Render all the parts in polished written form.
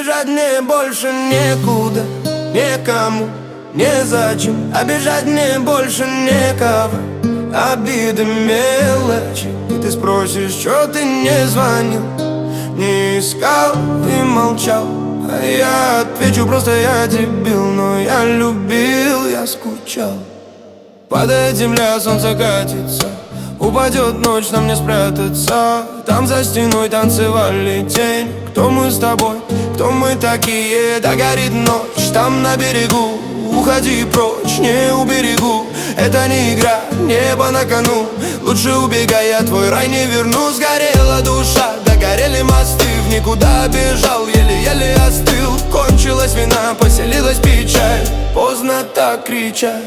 бежать мне больше некуда, никому, незачем. А бежать мне больше некого. Обиды, мелочи. И ты спросишь, чё ты не звонил, не искал и молчал. А я отвечу, просто я дебил. Но я любил, я скучал. Падает земля, солнце катится, упадет ночь, нам не спрятаться. Там за стеной танцевали тень. Кто мы с тобой, кто мы такие? Да горит ночь там на берегу. Уходи прочь, не уберегу. Это не игра, небо на кону. Лучше убегай, я твой рай не верну. Сгорела душа, догорели мосты. В никуда бежал, еле-еле остыл. Кончилась вина, поселилась печаль. Поздно так кричать.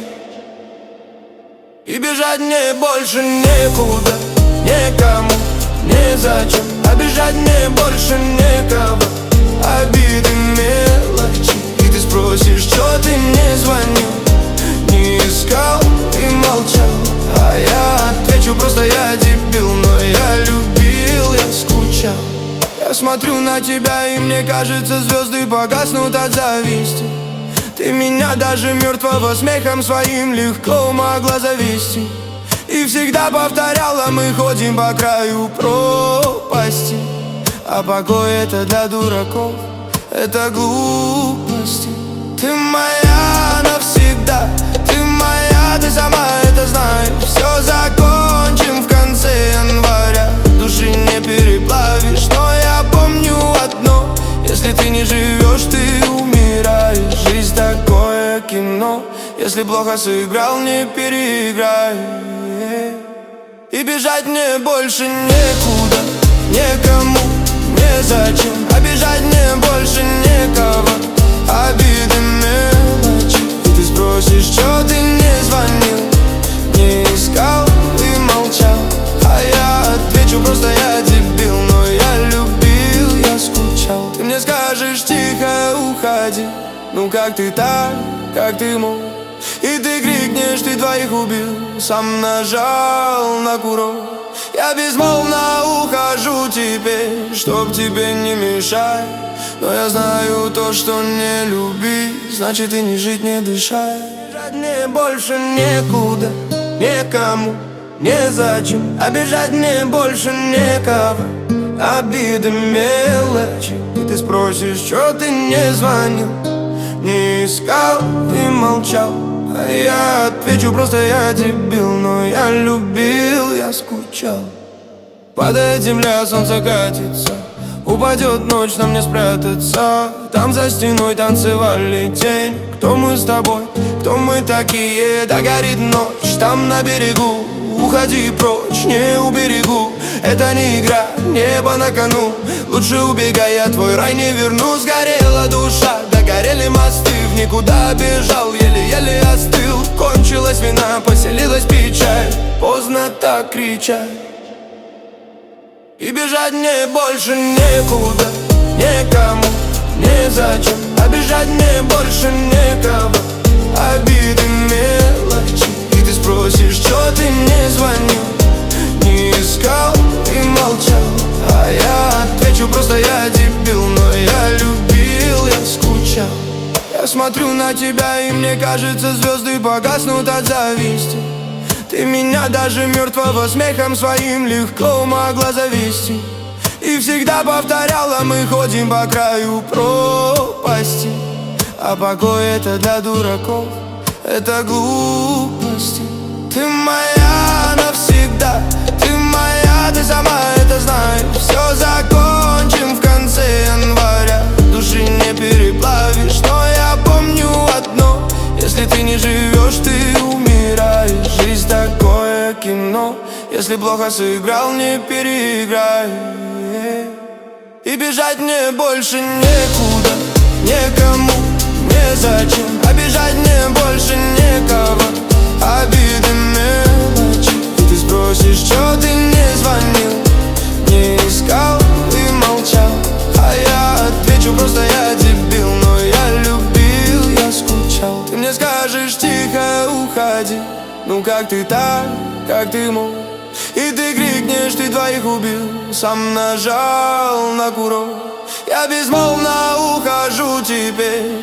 И бежать мне больше некуда, никому, незачем. А бежать мне больше некого. Обиды, мелочи. И ты спросишь, чё ты не звонил, не искал и молчал. А я отвечу, просто я дебил. Но я любил, я скучал. Я смотрю на тебя, и мне кажется, звезды погаснут от зависти. Ты меня даже мертвого смехом своим легко могла завести. И всегда повторяла, мы ходим по краю пропасти. А покой это для дураков, это глупости. Ты моя навсегда, ты моя, ты сама это знаешь. Все закончим в конце января, души не переплавишь. Но я помню одно: если ты не живешь, ты умираешь. Жизнь такое кино, если плохо сыграл, не переиграй. И бежать мне больше некуда, никому, незачем. А бежать мне больше некого. Обиды, мелочи. И ты спросишь, чё ты не звонил, не искал и молчал. А я отвечу, просто я дебил. Но я любил, я скучал. Ты мне скажешь, тихо уходи. Ну как ты так, как ты мог? И ты крикнешь, ты двоих убил. Сам нажал на курок. Я безмолвно ухожу теперь, чтоб тебе не мешать. Но я знаю то, что не любить, значит и не жить, не дышать. Бежать мне больше некуда, никому, незачем. А бежать мне больше некого. Обиды, мелочи. И ты спросишь, чё ты не звонил, не искал и молчал. А я отвечу, просто я дебил. Но я любил, я скучал. Падает земля, солнце катится, упадет ночь, нам не спрятаться. Там за стеной танцевали тень. Кто мы с тобой, кто мы такие? Да горит ночь там на берегу. Уходи прочь, не уберегу. Это не игра, небо на кону. Лучше убегай, я твой рай не верну. Сгорела душа, догорели мосты. В никуда бежал, еле-еле остыл. Кончилась вина, поселилась печаль. Поздно так кричать. И бежать мне больше некуда, никому, незачем. А бежать мне больше некого. Обиды, мелочи. И ты спросишь, чё ты не звонил, не искал и молчал. А я отвечу, просто я дебил. Но я любил, я скучал. Я смотрю на тебя, и мне кажется, звезды погаснут от зависти. Ты меня даже мертвого смехом своим легко могла завести. И всегда повторяла, мы ходим по краю пропасти. А покой это для дураков, это глупости. Ты моя навсегда, ты моя, ты сама это знаешь. Все закончим в конце января, души не переплавишь. Но я помню одно: если ты не живешь, ты умираешь. Жизнь такое кино, если плохо сыграл, не переиграй. И бежать мне больше некуда, никому, незачем. А бежать мне больше некого. Обиды, мелочи. И ты спросишь, чё ты не звонил, не искал и молчал. А я отвечу, просто я дебил. Но я любил, я скучал. Ты мне скажешь, тихо уходи. Ну как ты так, как ты мог? И ты крикнешь, ты двоих убил. Сам нажал на курок. Я безмолвно ухожу.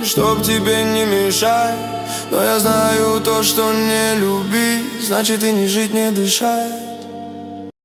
чтоб тебе не мешать. Но я знаю то, что не любить значит и не жить, не дышать.